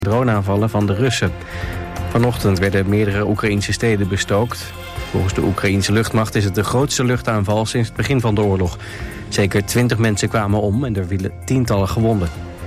droneaanvallen van de Russen. Vanochtend werden meerdere Oekraïnse steden bestookt. Volgens de Oekraïnse luchtmacht is het de grootste luchtaanval sinds het begin van de oorlog. Zeker 20 mensen kwamen om en er vielen tientallen gewonden.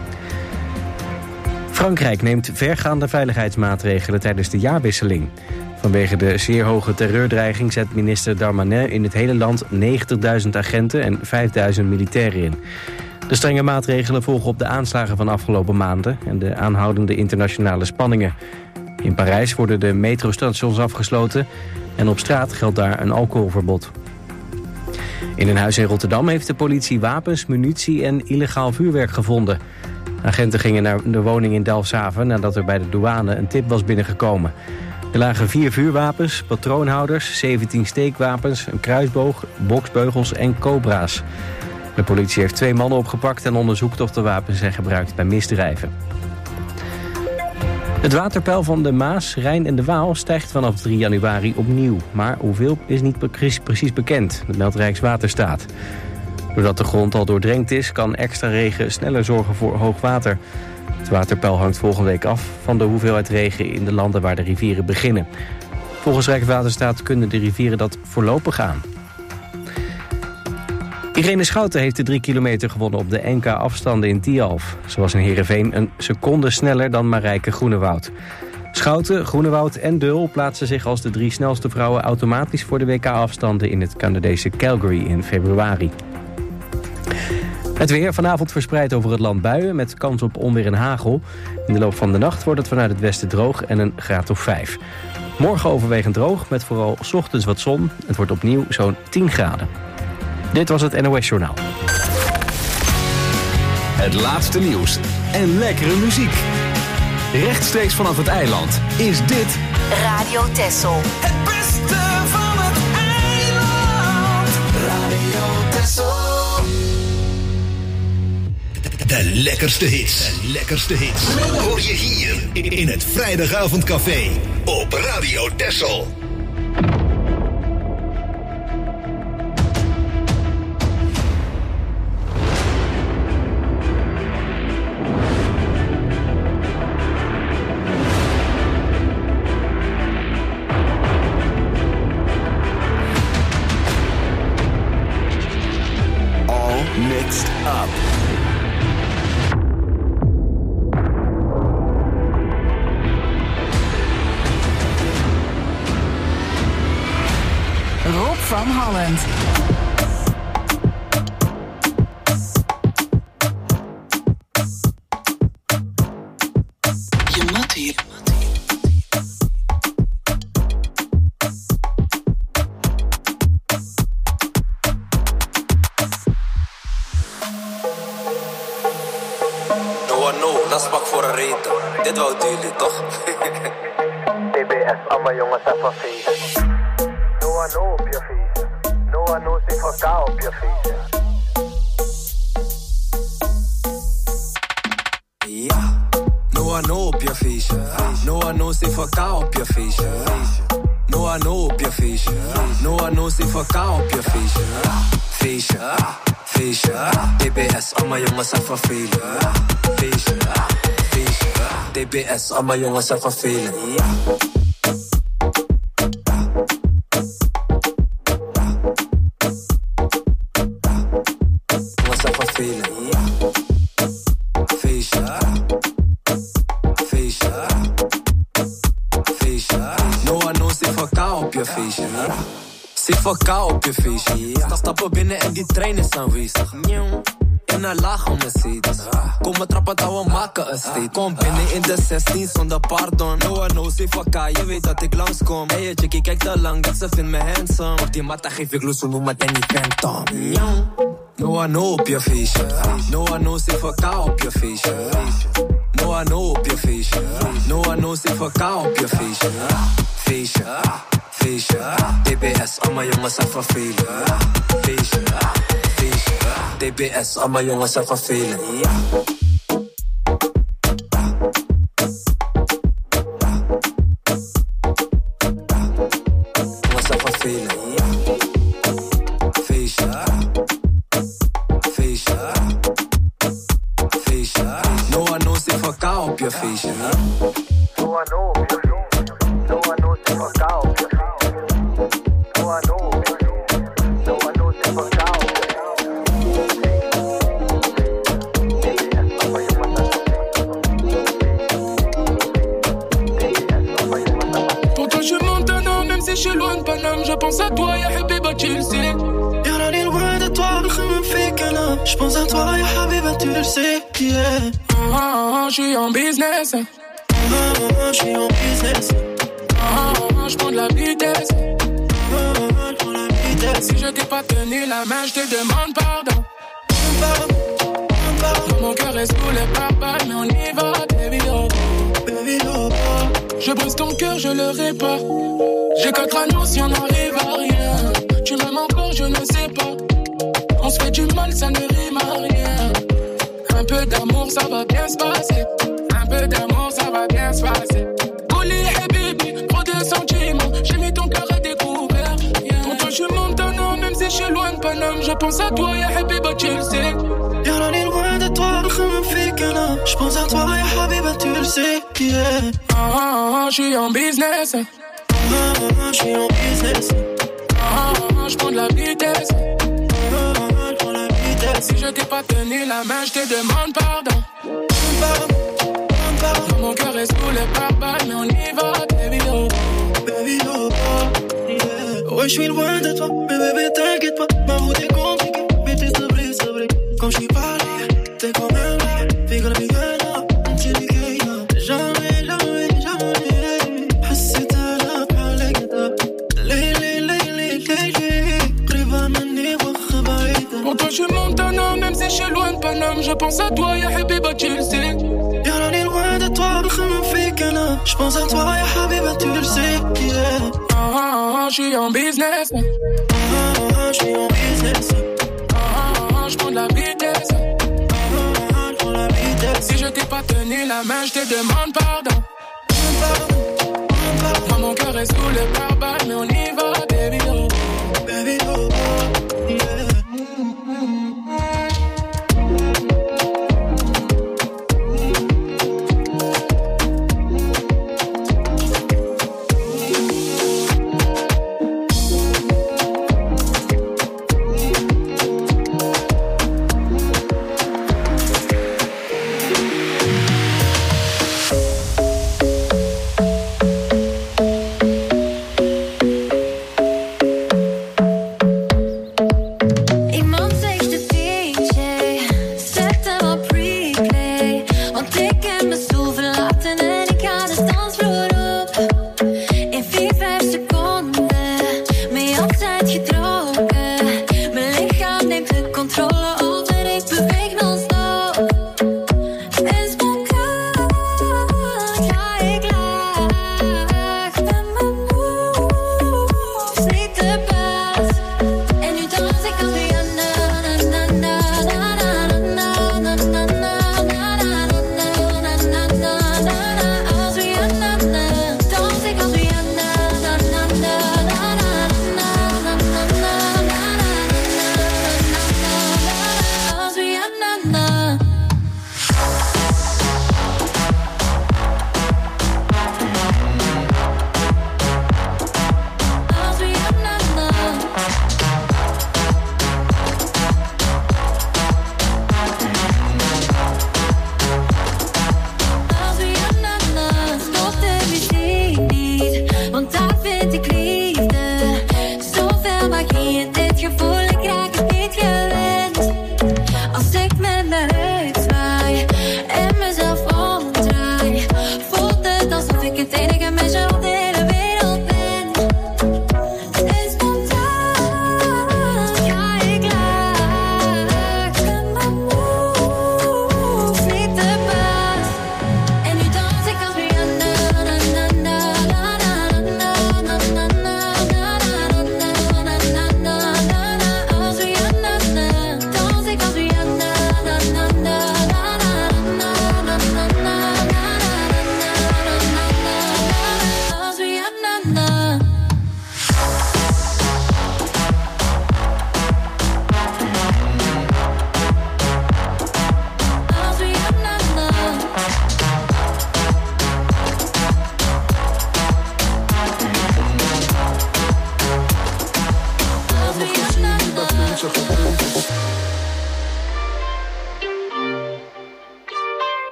Frankrijk neemt vergaande veiligheidsmaatregelen tijdens de jaarwisseling. Vanwege de zeer hoge terreurdreiging zet minister Darmanin in het hele land 90.000 agenten en 5.000 militairen in. De strenge maatregelen volgen op de aanslagen van afgelopen maanden en de aanhoudende internationale spanningen. In Parijs worden de metrostations afgesloten en op straat geldt daar een alcoholverbod. In een huis in Rotterdam heeft de politie wapens, munitie en illegaal vuurwerk gevonden. Agenten gingen naar de woning in Delfshaven nadat er bij de douane een tip was binnengekomen. Er lagen 4 vuurwapens, patroonhouders, 17 steekwapens, een kruisboog, boksbeugels en cobra's. De politie heeft 2 mannen opgepakt en onderzoekt of de wapens zijn gebruikt bij misdrijven. Het waterpeil van de Maas, Rijn en de Waal stijgt vanaf 3 januari opnieuw. Maar hoeveel is niet precies bekend, dat meldt Rijkswaterstaat. Doordat de grond al doordrenkt is, kan extra regen sneller zorgen voor hoog water. Het waterpeil hangt volgende week af van de hoeveelheid regen in de landen waar de rivieren beginnen. Volgens Rijkswaterstaat kunnen de rivieren dat voorlopig aan. Irene Schouten heeft de 3 kilometer gewonnen op de NK-afstanden in Tialf. Ze was in Heerenveen een seconde sneller dan Marijke Groenewoud. Schouten, Groenewoud en Deul plaatsen zich als de 3 snelste vrouwen automatisch voor de WK-afstanden in het Canadese Calgary in februari. Het weer vanavond verspreid over het land buien met kans op onweer en hagel. In de loop van de nacht wordt het vanuit het westen droog en een graad of 5. Morgen overwegend droog met vooral 's ochtends wat zon. Het wordt opnieuw zo'n 10 graden. Dit was het NOS Journaal. Het laatste nieuws en lekkere muziek. Rechtstreeks vanaf het eiland is dit Radio Texel. Het beste van het eiland. Radio Texel. De lekkerste hits. De lekkerste hits. Hoor je hier in het Vrijdagavondcafé op Radio Texel. All mixed up. Rob van Holland. Je moet hier. No, dat is pak voor een reden. Dit wou jullie toch? TBS, allemaal jongens even feesten. No one op je feesten. No one knows if elkaar op je feesten. Ja, no one op je feestje. No one knows if elkaar op je feestje. No one op je feestje. No one knows if elkaar op je feestje. Feestje, feestje. TBS, allemaal jongens even feesten. Feestje, feestje. TBS, allemaal jongens even feesten. Ja. Vakka op je feestje. Stappen binnen en die trein is aanwezig. In een laag om een seat. Kom maar trappen dat we maken een state. Kom binnen in de 16 zonder pardon. No one knows if vakka, je weet dat ik langskom. Hey, chickie, kijk te lang dat ze vindt me handsome. Op die matta geef ik los, noem maar Danny Phantom. No one know op je feestje. No one knows if vakka op je feestje. No one know op je feestje. No one knows if vakka op je feestje. Feestje. Feestje, TBS, allemaal jongens even velen. Feestje, feestje, TBS, allemaal jongens even velen. Ja. Jongens even velen. Ja. Feestje, feestje, feestje. No one knows if elkaar op je feestje. Sua Nubia, sua noite vocal. Sua Nubia, sua noite vocal. Pourtant je monte un an, même si je suis loin de Paname. Je pense à toi, ya Habiba, tu le sais. Yarani loin de toi, me fait qu'un je pense à toi, ya Habiba, tu le sais. Yeah. Je suis en business. Je suis en business. Je prends de la vitesse. Je prends la vitesse. Si je t'ai pas tenu la main, je te demande pardon. Mon cœur est sous les pare-balles, mais on y va, baby oh. Baby oh. Je brise ton cœur, je le répare. J'ai 4 anneaux si on n'arrive à rien. Tu m'aimes encore, je ne sais pas. On se fait du mal, ça ne rime à rien. Un peu d'amour, ça va bien se passer. Un peu d'amour, ça va bien se passer. Oli et baby, trop de sentiments. J'ai mis ton cœur à découvert. Yeah. Pourtant je monte un an, même si je suis loin de Paname. Je pense à toi, ya Habiba, tu le sais. Yarani loin de toi, me fait qu'un je pense à toi, ya Habiba, tu le sais. Yeah. Je suis en business. Je suis en business. Je prends de la vitesse. Je prends la vitesse. Si je t'ai pas tenu la main, je te demande pardon. Mon cœur est sous les pare-balles, mais on y va, baby oh. Baby oh. Yeah. Ouais, je suis loin de toi, mais bébé t'inquiète pas. Ma route est compliquée, mais t'es sabré. Quand je suis pas là, t'es quand même là. Figure la bigana, t'es ligana. Jamais. حسيت انا بحالك ده. ليلي قريبة مني وخ بعيدة. Pourtant je monte un an, même si je suis loin de Paname. Je pense à toi, ya Habiba, tu le sais. Yarani loin de toi, me fait qu'un je pense à toi, ya Habiba, tu le sais. Yeah. Je suis en business. Je suis en business. Je prends de la vitesse. Je prends la vitesse. Si je t'ai pas tenu la main, je te demande pardon. Moi mon cœur est sous les pare-balles, mais on y va, baby oh. Baby oh. Yeah.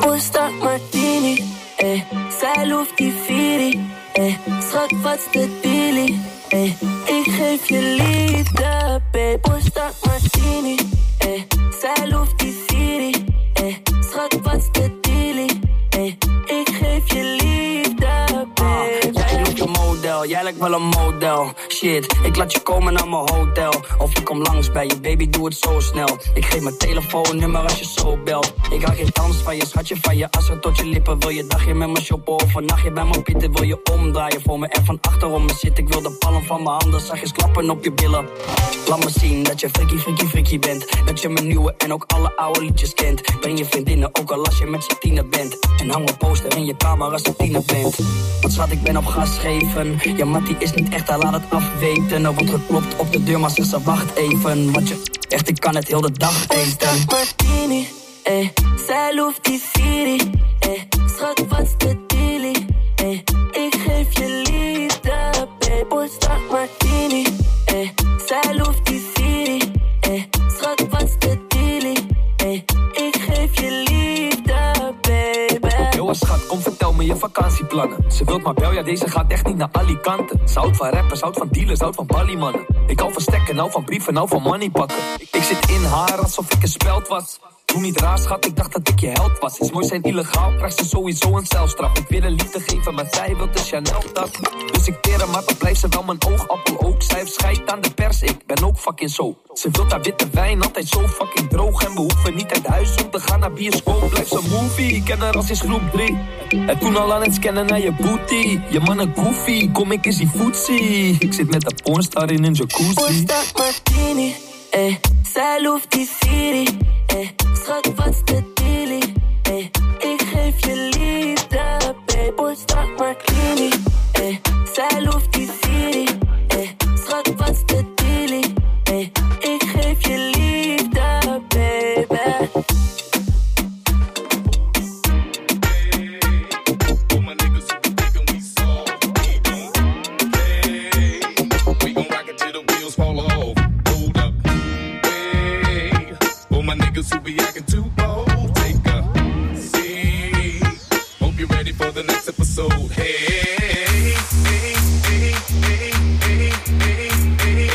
Posta martini, zij loeft die Viri, schat wat's de dealie, ik geef je liefde, babe. Posta martini, zij loeft die Viri, schat wat's de dealie, ik geef je liefde, babe. Jij lijkt een model, jij lijkt wel een model. Shit, ik laat je komen naar mijn hotel. Of ik kom langs bij je, baby, doe het zo snel. Ik geef mijn telefoonnummer als je zo belt. Ik hou geen dans van je, schatje, van je assen tot je lippen. Wil je dagje met me shoppen of een nachtje bij me pitten? Wil je omdraaien voor me en van achterom me zit? Ik wil de palm van mijn handen zachtjes klappen op je billen. Laat me zien dat je freaky bent. Dat je mijn nieuwe en ook alle oude liedjes kent. Breng je vriendinnen ook al als je met z'n tiener bent. En hang een poster in je kamer als je tiener bent. Want schat, ik ben op gas geven. Ja, Mattie is niet echt, hij laat het afweten. Er wordt geklopt op de deur, maar ze wacht even. Want je, echt, ik kan het heel de dag eten. Martini, zij loeft die Viri, schat, wat's de dealie, ik geef je liefde, babe. Posta martini, zij loeft die Viri, schat, wat's de dealie, ik geef je liefde, baby. Yo, schat, kom vertel me je vakantieplannen. Ze wilt maar bel, ja, deze gaat echt niet naar Alicante. Ze houdt van rappers, houdt van dealers, houdt van balliemannen. Ik hou van stekken, hou van brieven, hou van money pakken. Ik zit in haar alsof ik een speld was. Doe niet raar, schat, ik dacht dat ik je held was. Is mooi zijn illegaal, krijgt ze sowieso een celstraf. Ik wil een liefde geven, maar zij wil de Chanel-tas. Dus ik teer hem, maar dan blijft ze wel mijn oogappel ook. Zij heeft scheid aan de pers, ik ben ook fucking zo. Ze wilt haar witte wijn, altijd zo fucking droog. En we hoeven niet uit huis om te gaan naar bioscoop. Blijft ze movie, ik ken haar als in groep 3. En toen al aan het scannen naar je booty. Je man een goofy, kom ik eens die footsie. Ik zit met de pornstar in een jacuzzi. Posta martini, zij loeft die Viri, schat, wat's de dealie, ik geef je liefde, babe. Posta martini, zij loeft die Viri, schat, wat's de dealie, ik geef je liefde, baby. Who be acting too bold? Take a seat. Hope you're ready for the next episode. Hey, hey, hey, hey, hey, hey, hey, hey,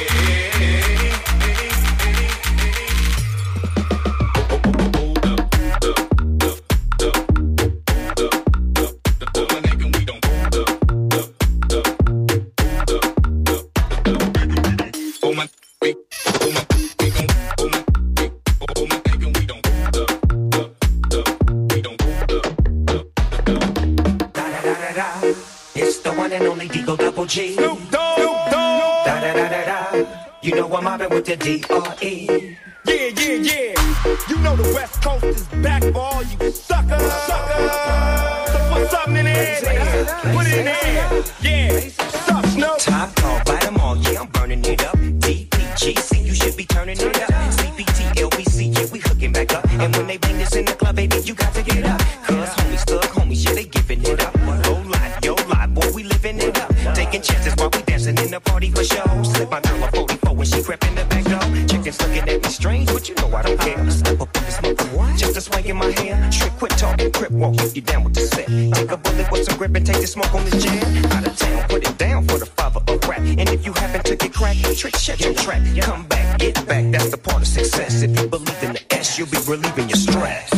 G. Snoop Dogg. Da da da da da. You know I'm mobbing with the D.R.E. Yeah, yeah, yeah. You know the West Coast is back for all you suckers. So put something in the air. Put it in the air. Yeah. Suck, Snoop. Top dog, bite them all. Yeah, I'm burning it up. DPGC, you should be turning it up. CPT, LBC, yeah, we hooking back up. And when they bang this in the club, baby, you got to get up. Cause homies, thug homies, yeah, they giving it up. Yo lie, boy, we living it up. Taking chances while we dancing in the party for show. Slip my girl a 44 when she crept in the back door. Chickens looking at me strange, but you know I don't care. Step up in the smoke, just a swing in my hair. Trick, quit talking, crip walk, if you down with the set. Take a bullet with some grip and take the smoke on this jam. Out of town, put it down for the father of rap. And if you happen to get cracked, trick, shut your track. Come back, get back, that's the part of success. If you believe in the S, you'll be relieving your stress.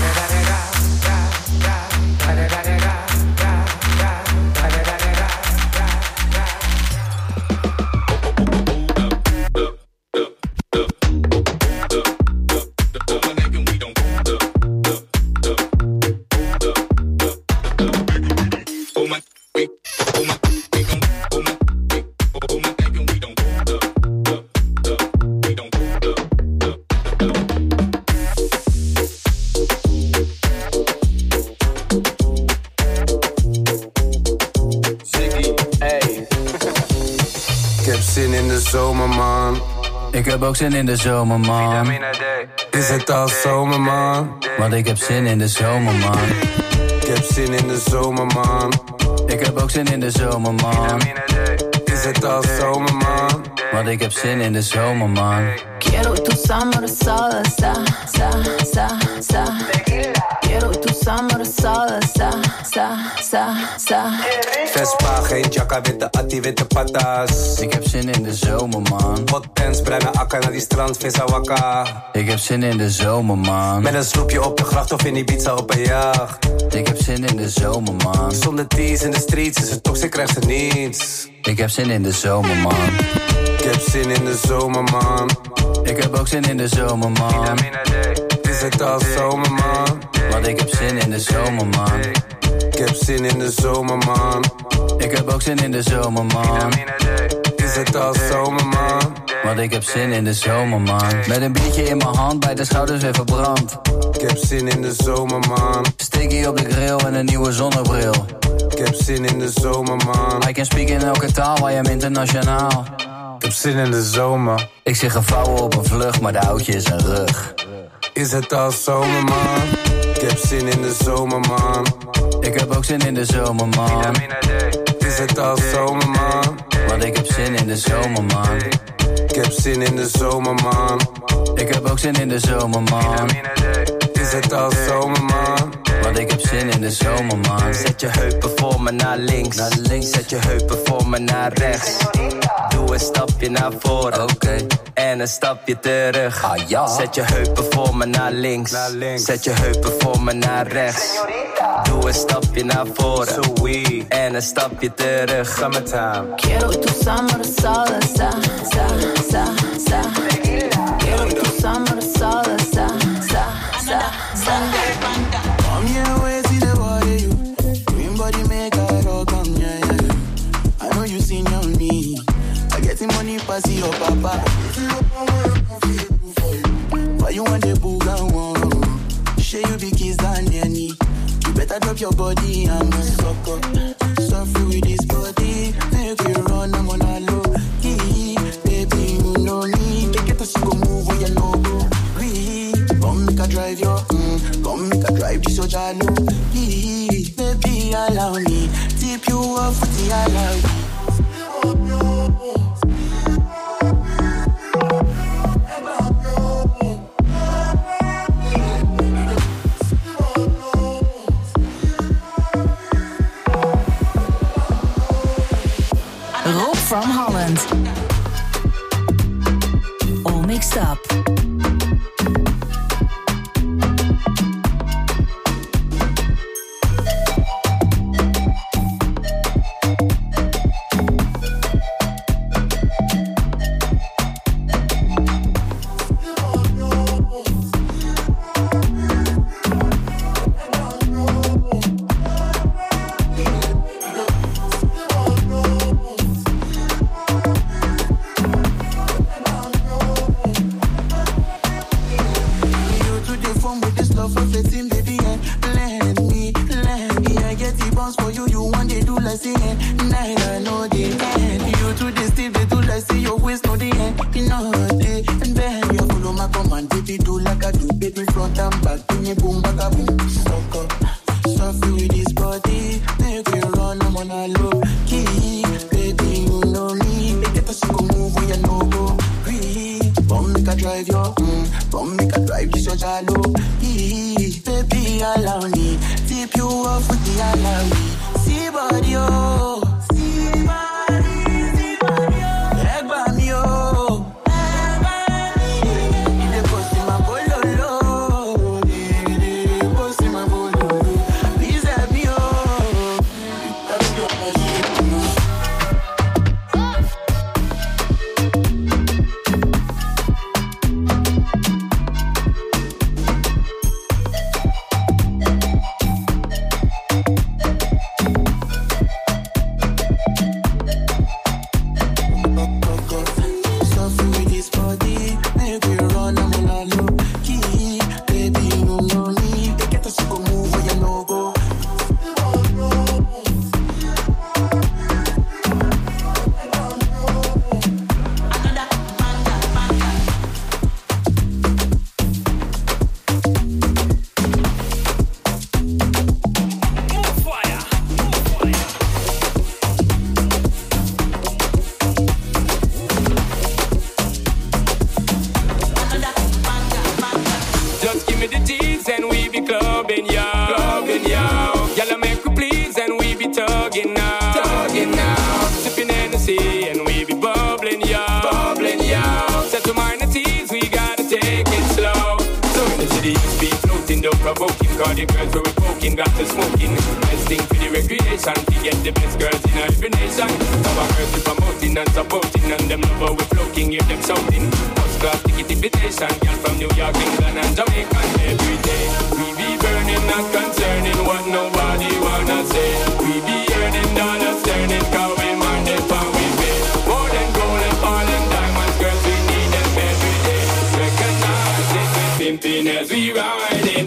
Ik heb ook zin in de zomer, man. Is het al zomer, man? Want ik heb zin in de zomer, man. Ik heb zin in de zomer, man. Ik heb ook zin in de zomer, man. Is het al zomer, man? Want ik heb zin in de zomer, man. Quiero tu summer salsa, sa, sa, sa. Quiero tu summer salsa, sa. Vespa, geen jacka, witte attie, witte patas. Ik heb zin in de zomer, man. Hotpants, bruine akka naar die strand, vissa wakka. Ik heb zin in de zomer, man. Met een sloepje op de gracht of in Ibiza op een jacht. Ik heb zin in de zomer, man. Zonder tees in de streets is het toxic, krijgt ze niets. Ik heb zin in de zomer, man. Ik heb zin in de zomer, man. Ik heb ook zin in de zomer, man. Is het al zomer, man? Want ik heb zin in de zomer, man. Ik heb zin in de zomer, man. Ik heb ook zin in de zomer, man. Is het al zomer, man? Want ik heb zin in de zomer, man. Met een biertje in mijn hand, bij de schouders weer verbrand. Ik heb zin in de zomer, man. Sticky op de grill en een nieuwe zonnebril. Ik heb zin in de zomer, man. I can speak in elke taal, I am internationaal. Ik heb zin in de zomer. Ik zie gevouwen op een vlucht, maar de oudje is een rug. Is het al zomer, man? Ik heb zin in de zomer, man. Ik heb ook zin in de zomer, man. Is het al zomer, man? Want ik heb zin in de zomer, man. Ik heb zin in de zomer, man. Ik heb ook zin in de zomer, man. Is het al zomer, man? Want ik heb zin in de zomer, man. Zet je heupen voor me naar links. Zet je heupen voor me naar rechts. Doe een stapje naar voren. Oké. En een stapje terug. Ah, ja. Zet je heupen voor me naar links. Zet je heupen voor me naar rechts. Doe een stapje naar voren. En een stapje terug. Summertime. Quiero tu summer salsa, sa. Quiero tu summer salsa, sa. Come here, where see the body you. Green body make a rock on, yeah. I know you seen on me. I get the money pass your papa. Why you want the booga one? Share you be kiss than any. You better drop your body and suck up. Suffer with this body. Make you run, I'm on a low key. Baby, you know me. Take it to see go move where you know go. Come make a drive your, come make a drive this your jalo. Baby, allow me. Tip you off with the allow me. Rob from Holland. All mixed up. Just give me the teens and we be clubbing, yeah. don't provoke him, cause the girls were poking, got to smoking. Best thing for the recreation, to get the best girls in every nation. Our girls we promoting and supporting, and them love how we floating, hear them shouting. First class ticket invitation, girl from New York, England and Jamaica. Every day we be burning, not concerning what nobody wanna say. We be earning dollars, turning, cause we mind it and we pay. More than gold and all and diamonds, girls we need them every day. Recognize it, we pimping as we riding.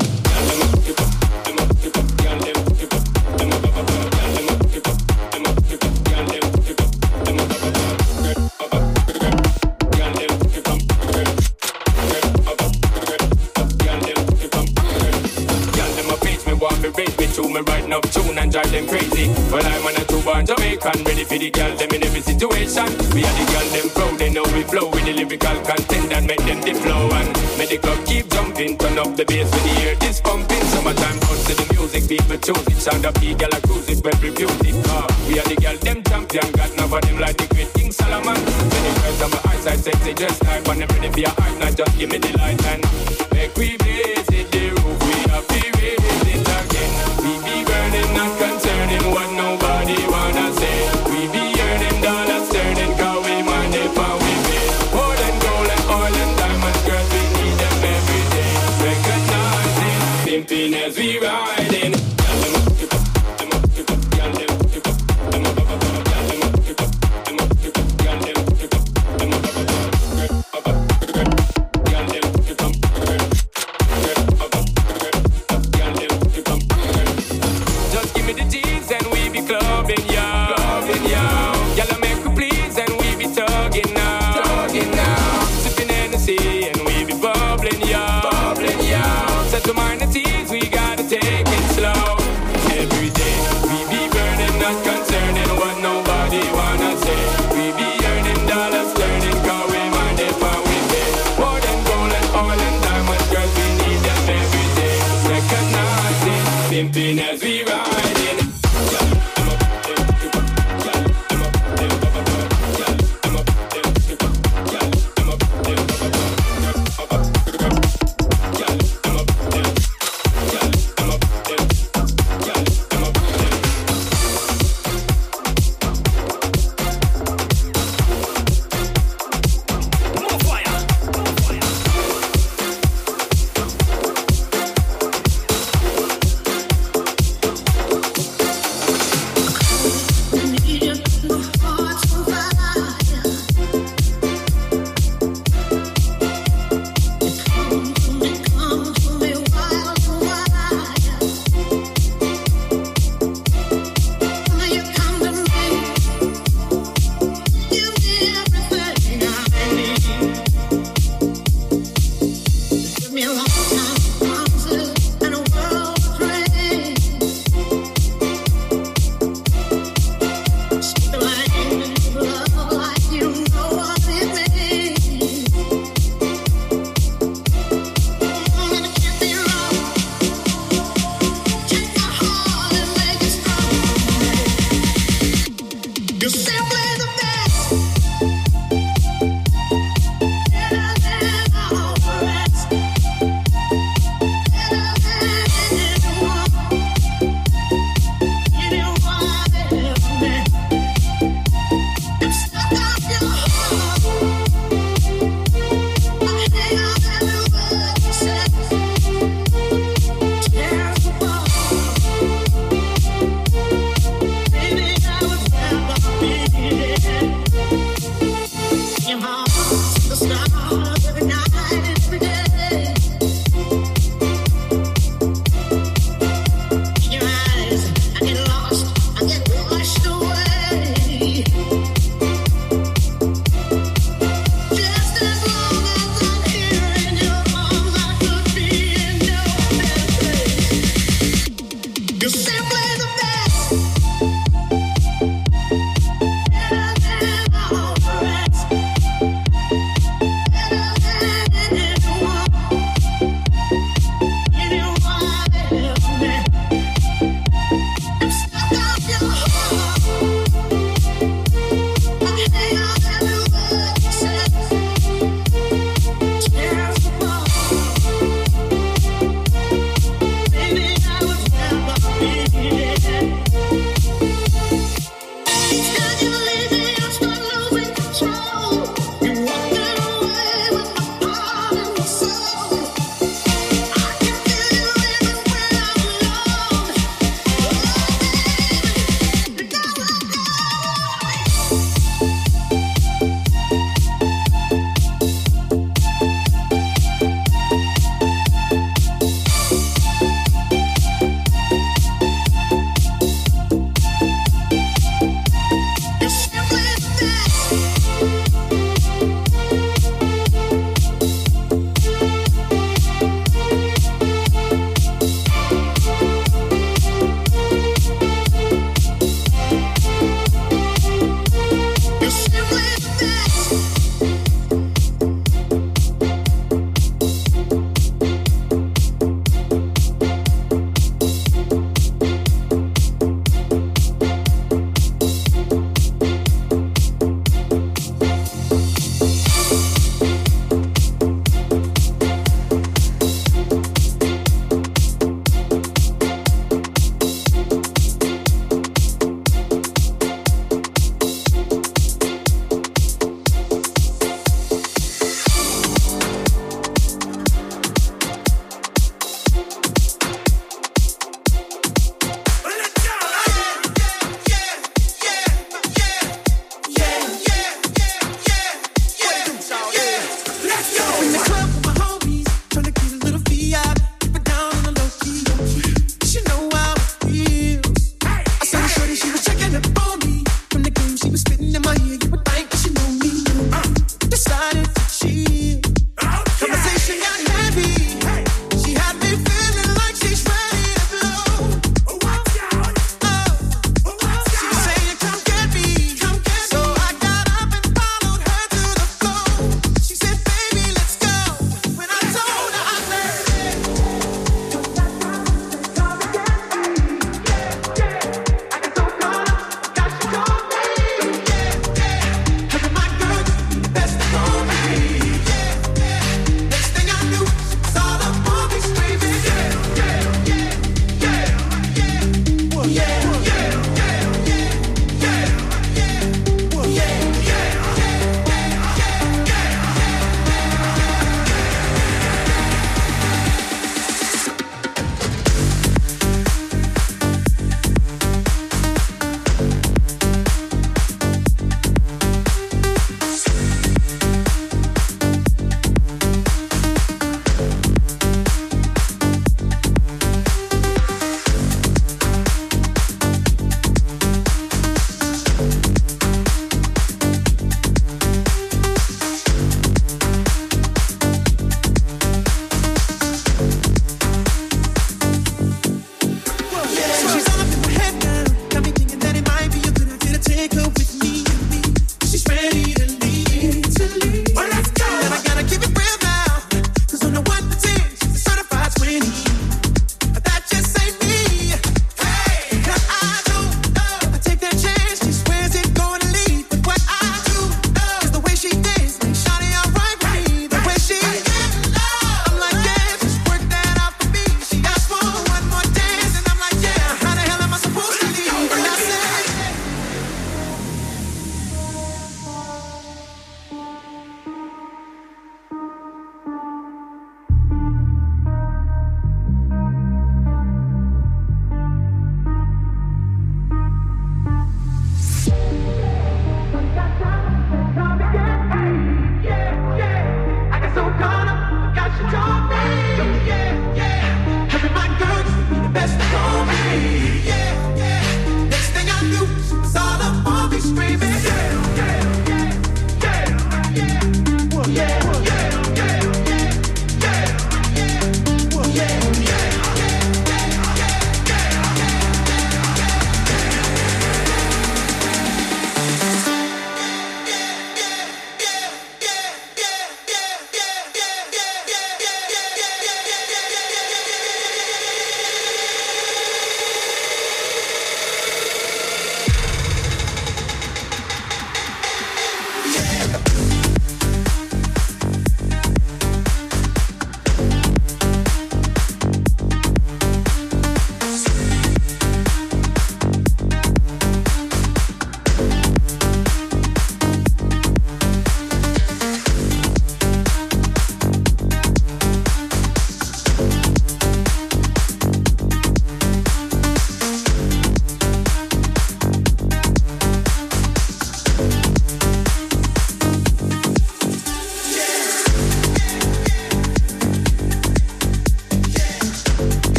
Me writing up tune and drive them crazy. Well, I'm on a two-born Jamaican, ready for the girl them in every situation. We are the girl them proud, they know we flow with the lyrical content and make them the flow. And make the club keep jumping, turn up the bass when you hear this pumping. Summertime comes to the music, people choose it. Sound up the girl a cruise it, well reviewed it. We are the girl them champion, got enough of them like the great King Solomon. Many girls on my eyesight, sexy dress type, and them ready for your heart, not just give me the light and make we blaze it, the roof, we have to raise it again. We be burning, not concerning what nobody wanna say. We be earning dollars, turning, cause we mind it and we pay. More than gold and oil and diamonds, girls, we need them every day. Recognize it, pimping as we riding. To mind the tears, we gotta take it slow. Every day, we be burning, not concerning what nobody wanna say. We be earning dollars, learning, cause we mind it and we pay. More than gold and oil and diamonds, girls, we need them every day. Recognize it, pimping as we riding.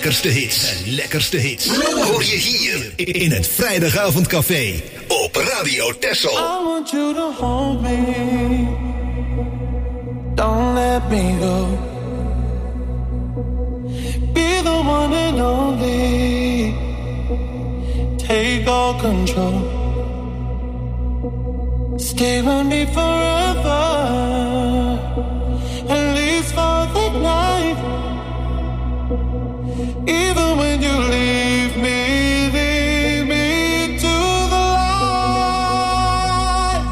lekkerste hits. De lekkerste hits. Hoor je hier in het Vrijdagavondcafé op Radio Texel. I want you to hold me. Don't let me go. Be the one and only. Take all control. Stay with me forever. At least for the night. Even when you leave me to the light.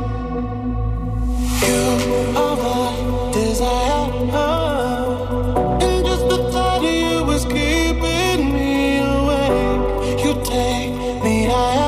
You are my desire, and just the thought of you is keeping me awake. You take me higher.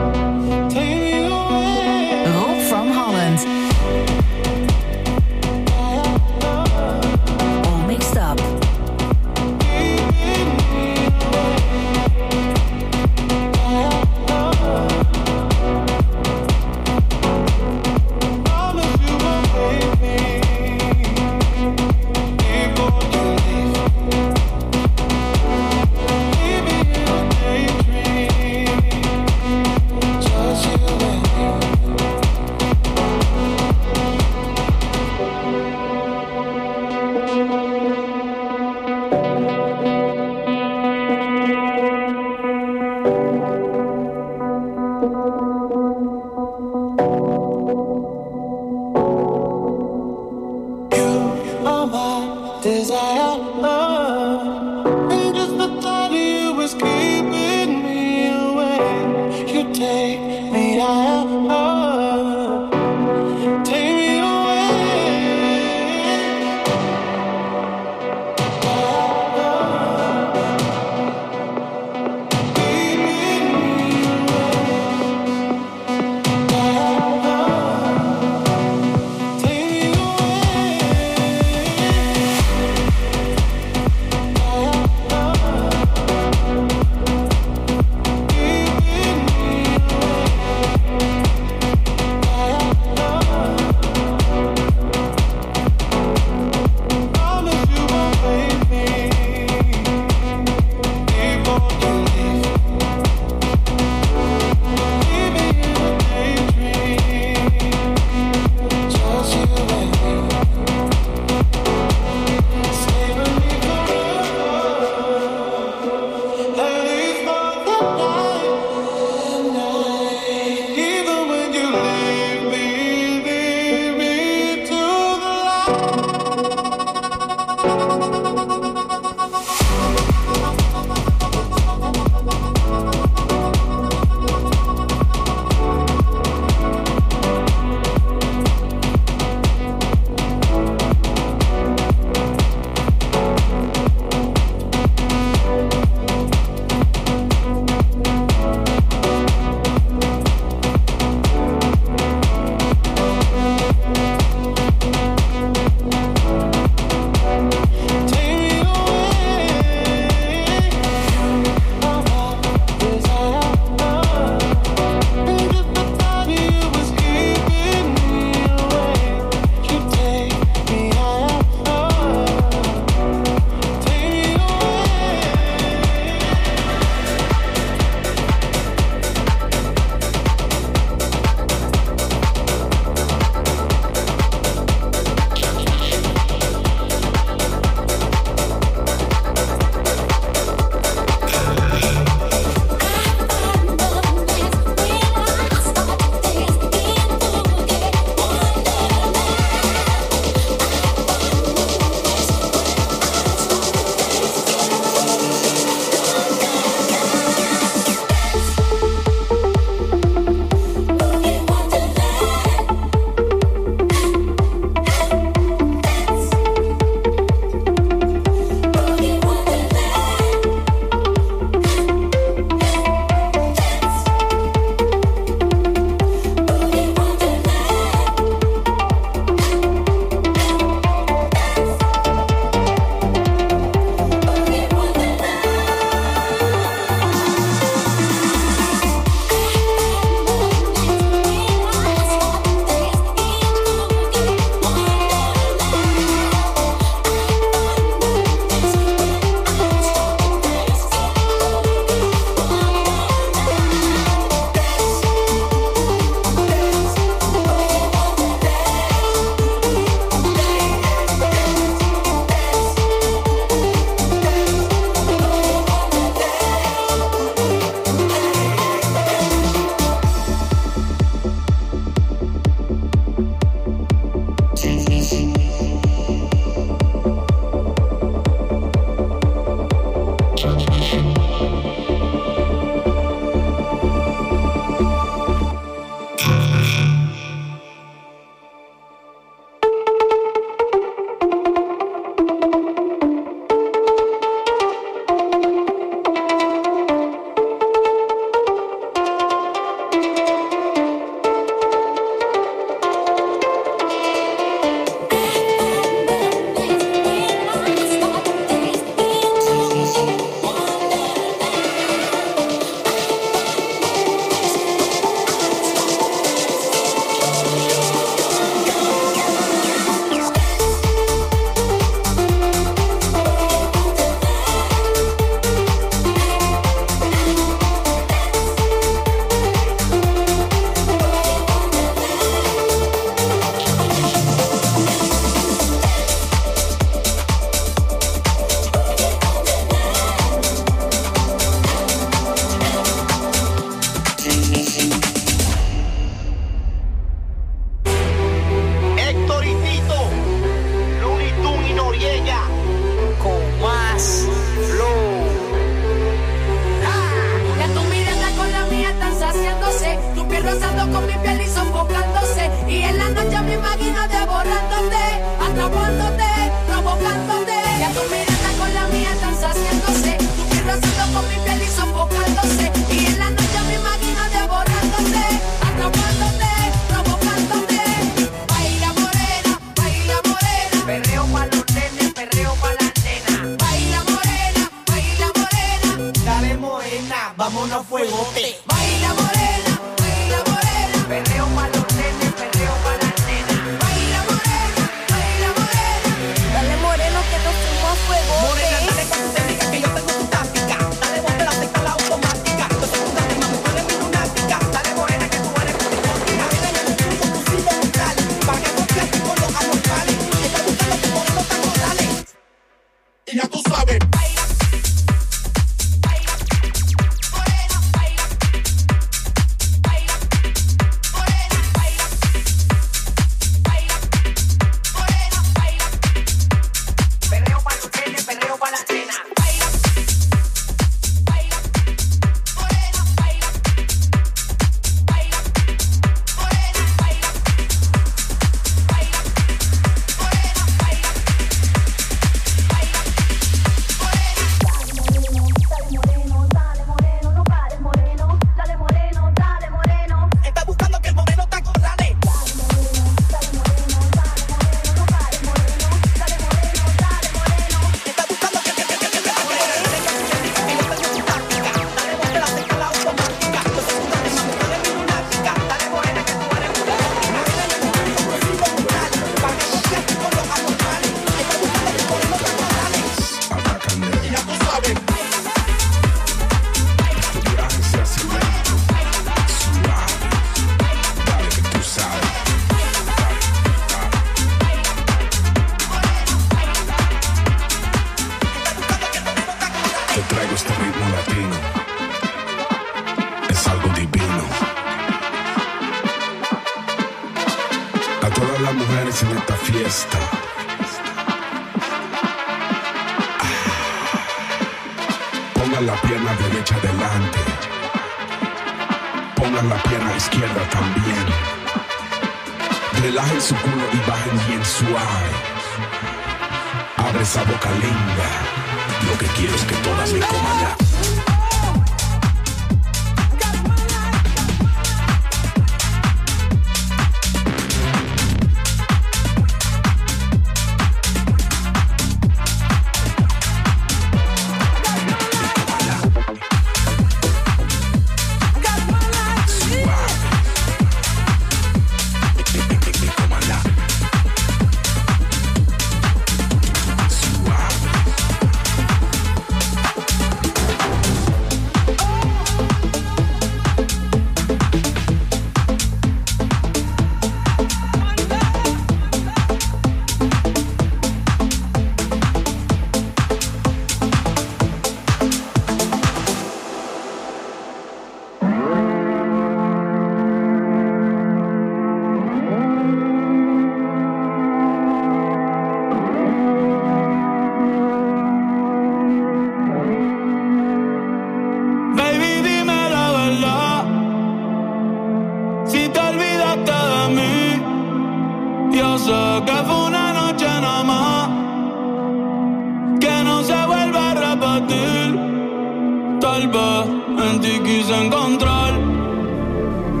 En ti quise encontrar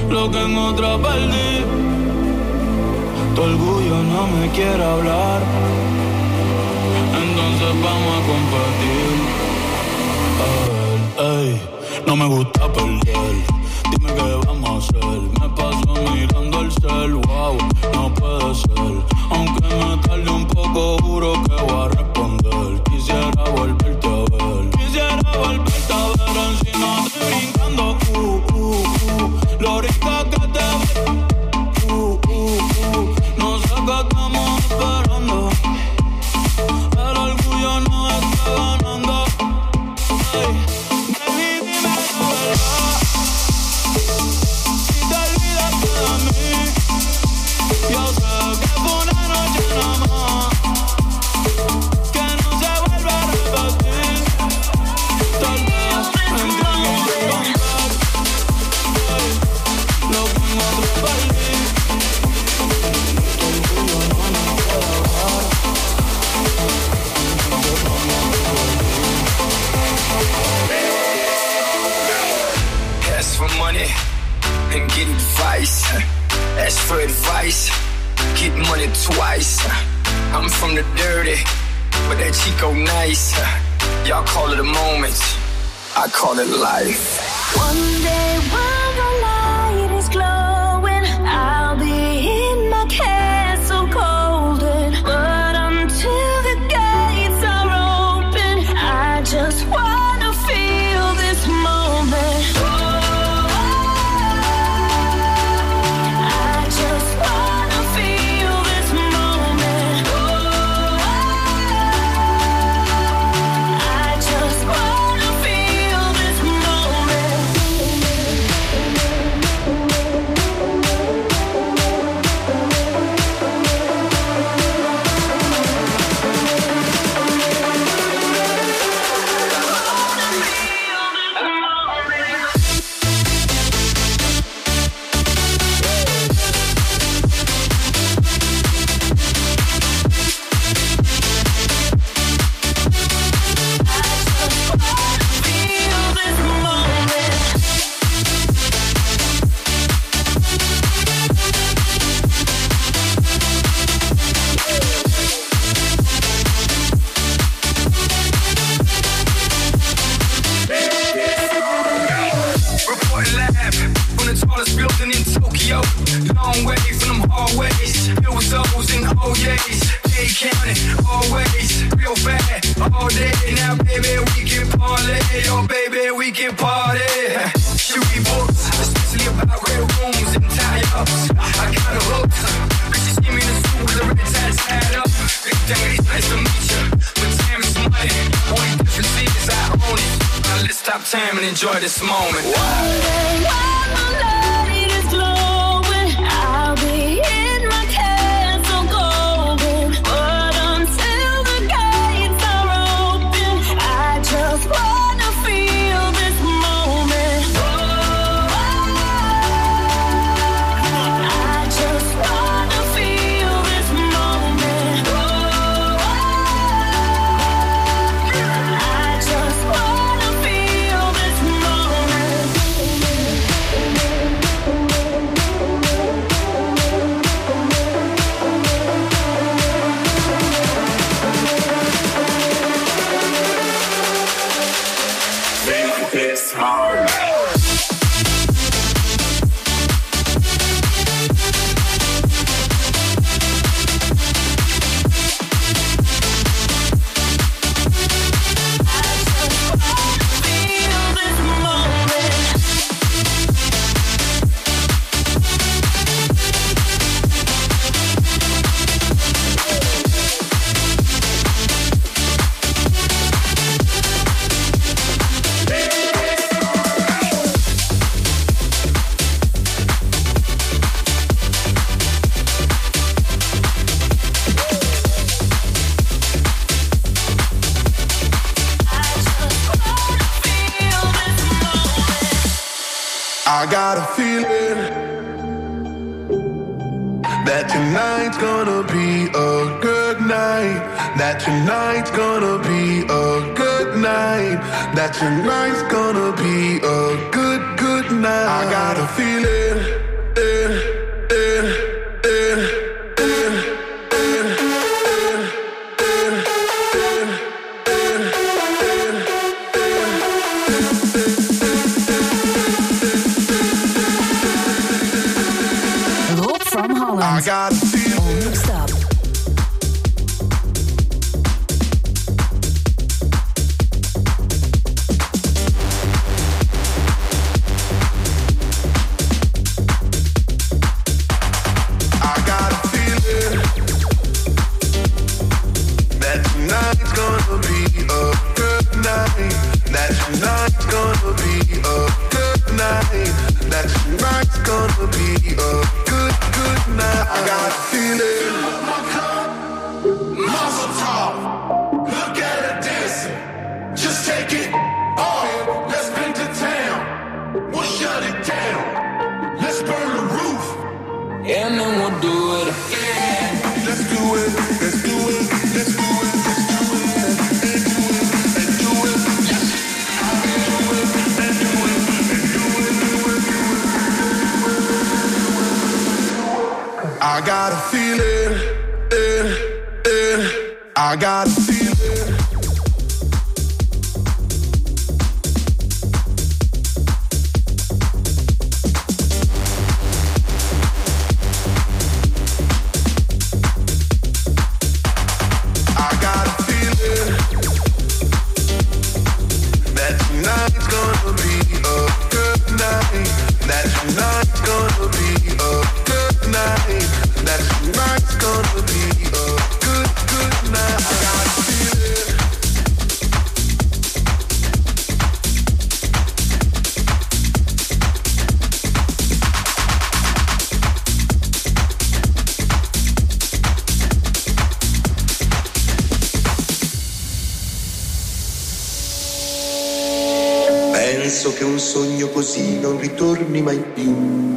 lo que en otra perdí. Tu orgullo no me quiere hablar, entonces vamos a compartir. Ey, no me gusta perder, dime qué vamos a hacer. Me paso mirando el cel, wow, no puede ser. Aunque me tarde un poco, juro que voy a responder. Quisiera volverte a ver, quisiera volverte a ver encima de brincando, lo rica que te ves, no sé qué estamos esperando, el orgullo no está ganando. Hey, baby, dime la verdad, si te olvidaste de mí, yo sé que fue una noche nada más, que no se vuelve a repetir, tal vez entramos en comeback, hey, lo que en otro perdí, tu orgullo no me puede bajar, entonces vamos a volver. Ask for money and get advice. Ask for advice, get money twice. I'm from the dirty, but that Chico nice. Y'all call it a moment, I call it life. One day when the light is glowing, I'll be in my castle golden. But until the gates are open, I just wanna feel this moment. I just wanna feel this moment. I just wanna feel this moment. Report live from the tallest building in Tokyo. Long way from them hallways, filled with O's and O's. They counting always, real bad all day. Now baby we can parlay, oh baby we can party. She read books, especially about red rooms and tie-ups. I got her hooked, but she see me in the suit with the red ties tied up. Big daddy, it's nice to meet you, but time is money. Only difference is I own it. Now let's stop time and enjoy this moment. One day when the light is glowing, I'll be in my castle golden. But until the gates are open, I just wanna feel this moment. I just wanna feel this moment. I just wanna feel this moment. Think this hard. I got a feeling that tonight's gonna be a good night. That tonight's gonna be a good night. That tonight's gonna be a good night. I got a feeling Holland. All mixed up. I got a feeling, I got a feeling. I got a feeling that tonight's gonna be a good night. That tonight's gonna be a good night. That tonight's gonna be a good night. I got a feeling. Penso che un sogno così non ritorni mai più.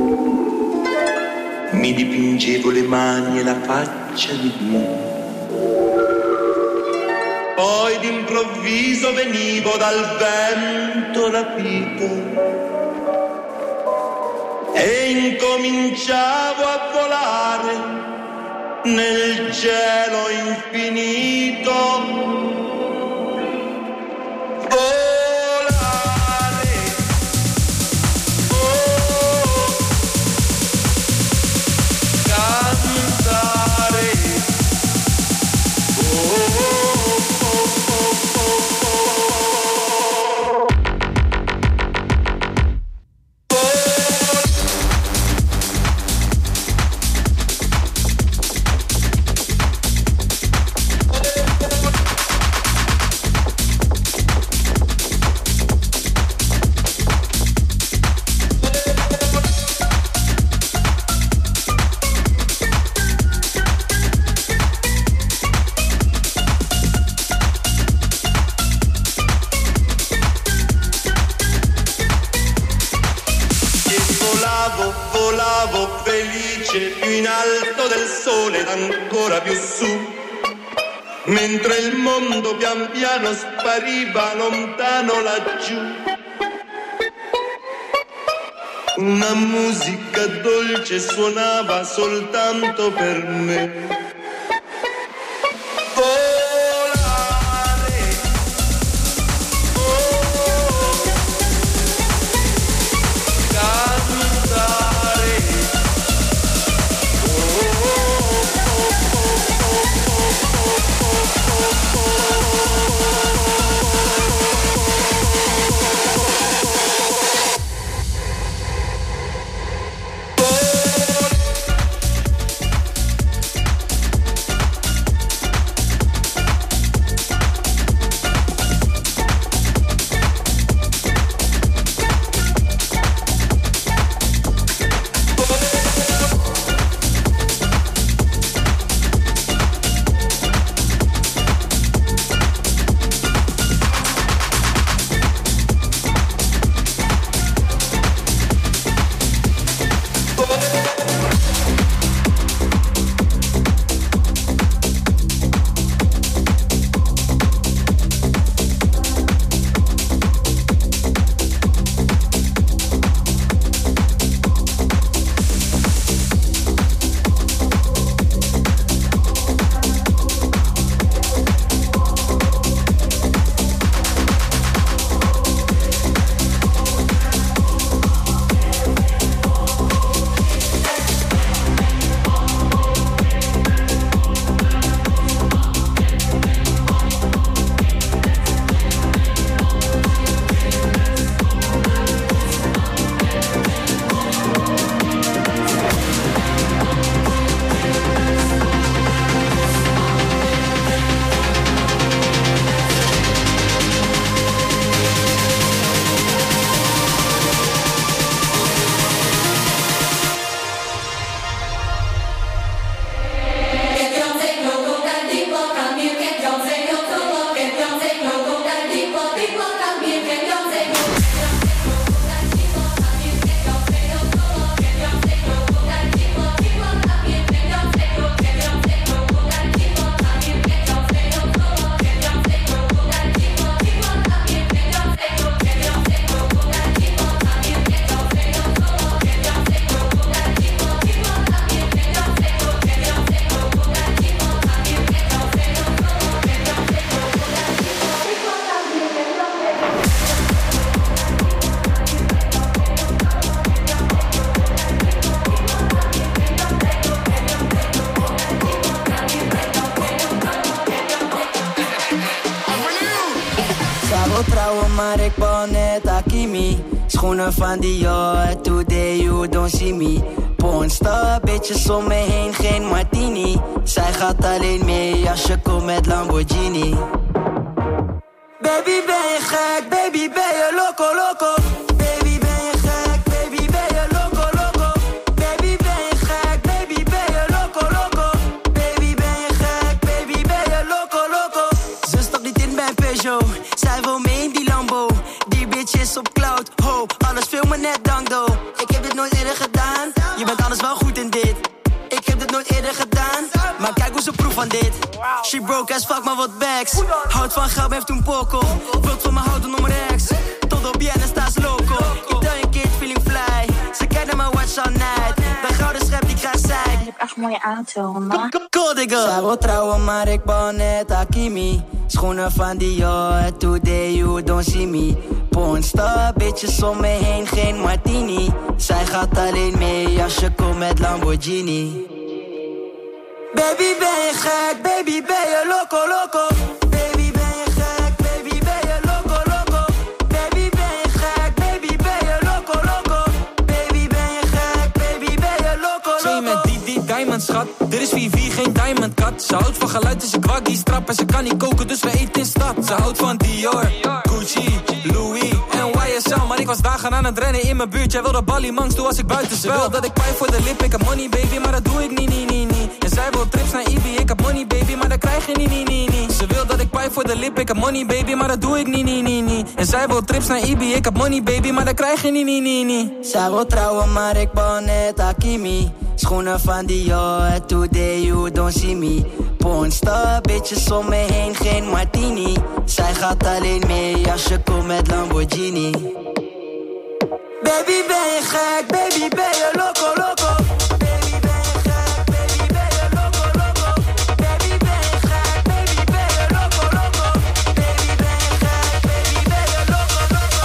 Mi dipingevo le mani e la faccia di blu. Poi d'improvviso venivo dal vento rapito e incominciavo a volare nel cielo infinito. Volavo felice più in alto del sole ed ancora più su, mentre il mondo pian piano spariva lontano laggiù. Una musica dolce suonava soltanto per me. Hakimi. Schoenen van Dior, today you don't see me. Pornstar, bitches om me heen, geen martini. Zij gaat alleen mee als je komt met Lamborghini. Baby ben je gek, baby ben je loco, loco. Baby ben je gek, baby ben je loco, loco. Baby ben je gek, baby ben je loco, loco. Baby ben je gek, baby ben je loco, loco. Ze stapt niet in bij Peugeot, zij wil mee in die Lambo. Die bitch is op cloud, ho, alles filmen net dankdo. Ik heb dit nooit eerder gedaan, je bent anders wel goed in dit. Ik heb dit nooit eerder gedaan, maar kijk hoe ze proef van dit. She broke as fuck, maar wat bags. Houdt van geld, heeft toen poko. Wilt van me houden om rechts. Tot op Jen en staat loco. Ik tel een kid, feeling fly. Ze kennen mijn watch all night. De gouden schep die krijgt zij. Je hebt echt mooie auto, man. Cool, digga. Zij wil trouwen, maar ik bouw net Hakimi. Schoenen van Dior, today you don't see me. Pornstar, bitches om me heen, geen martini. Zij gaat alleen mee als je komt met Lamborghini. Baby ben je gek, baby ben je loco, loco. Baby ben je gek, baby ben je loco, loco. Baby ben je gek, baby ben je loco, loco. Baby ben je gek, baby ben je loco, loco. Twee met die diamond schat. Er is wie geen diamond cut. Ze houdt van geluid dus ik wak die strap. En ze kan niet koken dus we eten in stad. Ze houdt van Dior, Gucci, Louis en YSL. Maar ik was dagen aan het rennen in mijn buurt. Jij wilde ballymangs doen als ik buiten spel. Ze wil dat ik pijp voor de lip, ik heb money baby. Maar dat doe ik niet. En zij wil trips naar Ibi, ik heb money baby. Maar dat krijg je niet. Ze wil dat ik pijp voor de lip, ik heb money baby. Maar dat doe ik niet. En zij wil trips naar Ibi, ik heb money baby. Maar dat krijg je niet. Zij wil trouwen, maar ik bouw net Hakimi. Schoenen van Dior, today you don't see me. Pornstar, bitches om me heen, geen martini. Zij gaat alleen mee als je komt met Lamborghini. Baby ben je gek, baby ben je loco, loco. Baby ben je gek, baby ben je loco, loco. Baby ben je gek, baby ben je loco, loco. Baby ben je gek, baby ben je loco, loco.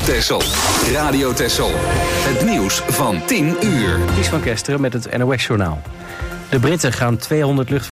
Texel. Radio Texel. Het nieuws van 10 uur. Ties van Kesteren met het NOS-journaal. De Britten gaan 200